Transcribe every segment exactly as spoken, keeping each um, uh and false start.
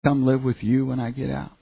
come live with you when I get out?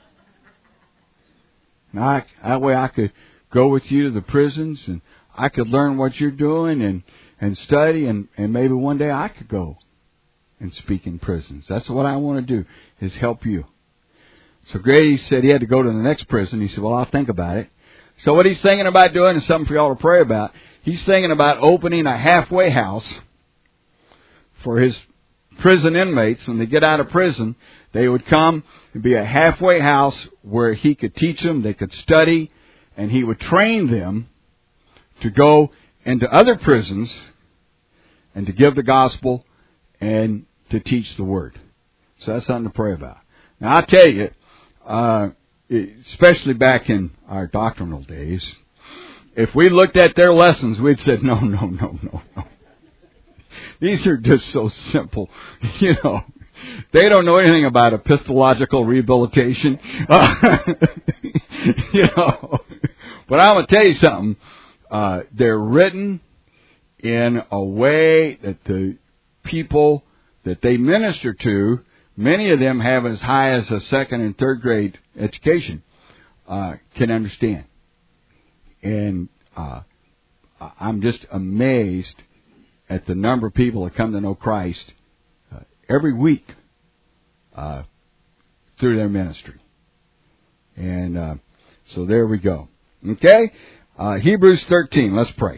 And I, that way I could go with you to the prisons and I could learn what you're doing and, and study and, and maybe one day I could go and speak in prisons. That's what I want to do, is help you. So Grady said he had to go to the next prison. He said, well, I'll think about it. So what he's thinking about doing is something for y'all to pray about. He's thinking about opening a halfway house for his prison inmates. When they get out of prison, they would come and be a halfway house where he could teach them, they could study, and he would train them to go into other prisons and to give the gospel and to teach the Word. So that's something to pray about. Now, I'll tell you, uh, especially back in our doctrinal days, if we looked at their lessons, we'd said, no, no, no, no, no. These are just so simple. You know, they don't know anything about epistological rehabilitation. Uh, you know, but I'm going to tell you something. Uh, they're written in a way that the people that they minister to, many of them have as high as a second and third grade education, uh, can understand. And uh, I'm just amazed at the number of people that come to know Christ uh, every week uh, through their ministry. And uh, so there we go. Okay? Uh, Hebrews thirteen, let's pray.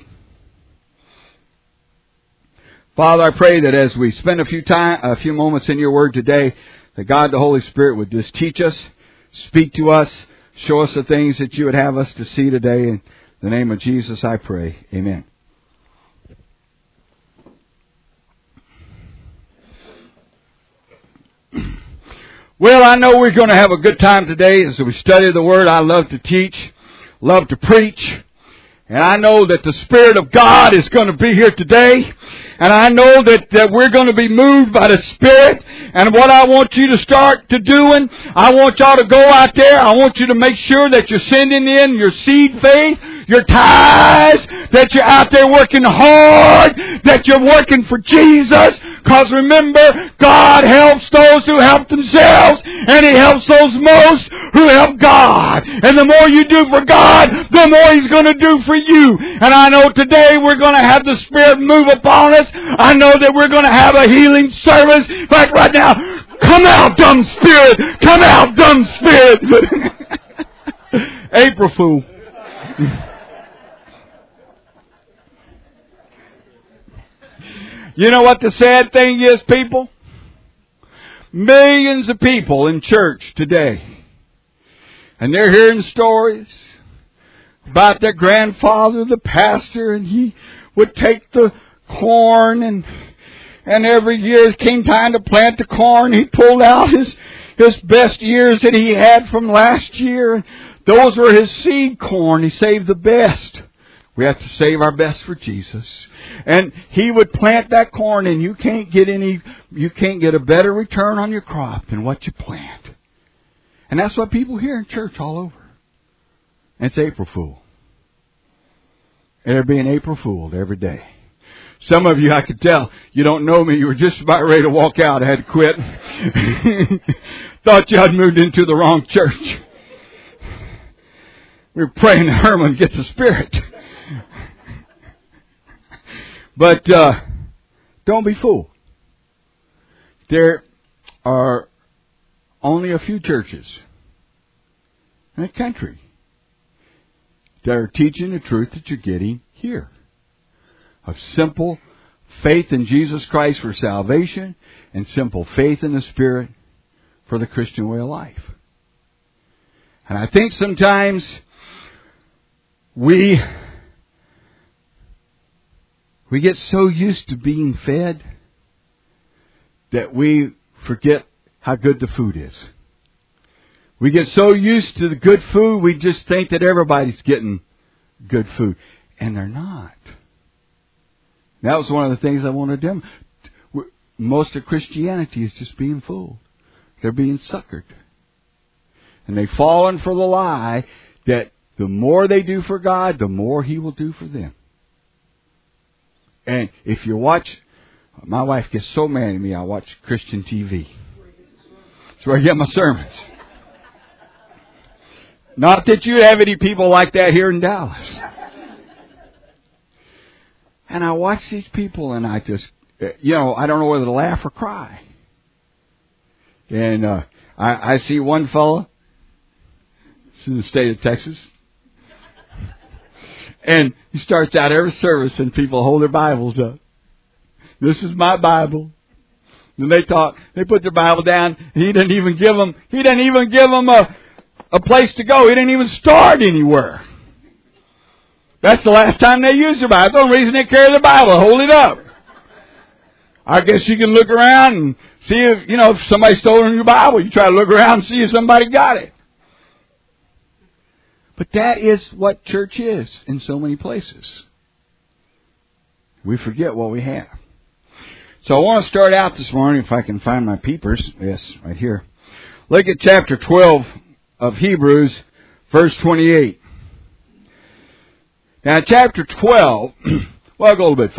Father, I pray that as we spend a few time, a few moments in your word today, that God the Holy Spirit would just teach us, speak to us, show us the things that you would have us to see today. In the name of Jesus, I pray. Amen. Well, I know we're going to have a good time today as we study the Word. I love to teach, love to preach. And I know that the Spirit of God is going to be here today. And I know that, that we're going to be moved by the Spirit. And what I want you to start to doing, I want y'all to go out there. I want you to make sure that you're sending in your seed faith, your tithes, that you're out there working hard, that you're working for Jesus. Because remember, God helps those who help themselves, and He helps those most who help God. And the more you do for God, the more He's going to do for you. And I know today we're going to have the Spirit move upon us. I know that we're going to have a healing service. In fact, right now, come out, dumb spirit! Come out, dumb spirit! April Fool. You know what the sad thing is, people? Millions of people in church today, and they're hearing stories about their grandfather, the pastor, and he would take the corn, and and every year it came time to plant the corn, he pulled out his his best ears that he had from last year, and those were his seed corn. He saved the best. We have to save our best for Jesus. And he would plant that corn, and you can't get any, you can't get a better return on your crop than what you plant. And that's what people hear in church all over. And it's April Fool. And they're being April Fooled every day. Some of you, I could tell, you don't know me. You were just about ready to walk out. I had to quit. Thought you had moved into the wrong church. We were praying that Herman gets the Spirit. But uh, don't be fooled. There are only a few churches in the country that are teaching the truth that you're getting here. Of simple faith in Jesus Christ for salvation and simple faith in the Spirit for the Christian way of life. And I think sometimes we we get so used to being fed that we forget how good the food is. We get so used to the good food, we just think that everybody's getting good food. And they're not. That was one of the things I wanted to do. Most of Christianity is just being fooled. They're being suckered. And they've fallen for the lie that the more they do for God, the more He will do for them. And if you watch, my wife gets so mad at me, I watch Christian T V. That's where I get my sermons. Not that you have any people like that here in Dallas. And I watch these people and I just, you know, I don't know whether to laugh or cry. And uh, I, I see one fellow, it's in the state of Texas, and he starts out every service and people hold their Bibles up. This is my Bible. And they talk, they put their Bible down, and he didn't even give them, he didn't even give them a, a place to go. He didn't even start anywhere. That's the last time they used their Bible. The only reason they carry the Bible, hold it up. I guess you can look around and see if, you know, if somebody stole your Bible. You try to look around and see if somebody got it. But that is what church is in so many places. We forget what we have. So I want to start out this morning, if I can find my peepers. Yes, right here. Look at chapter twelve of Hebrews, verse twenty-eight. Now, chapter twelve, well, I'll go a little bit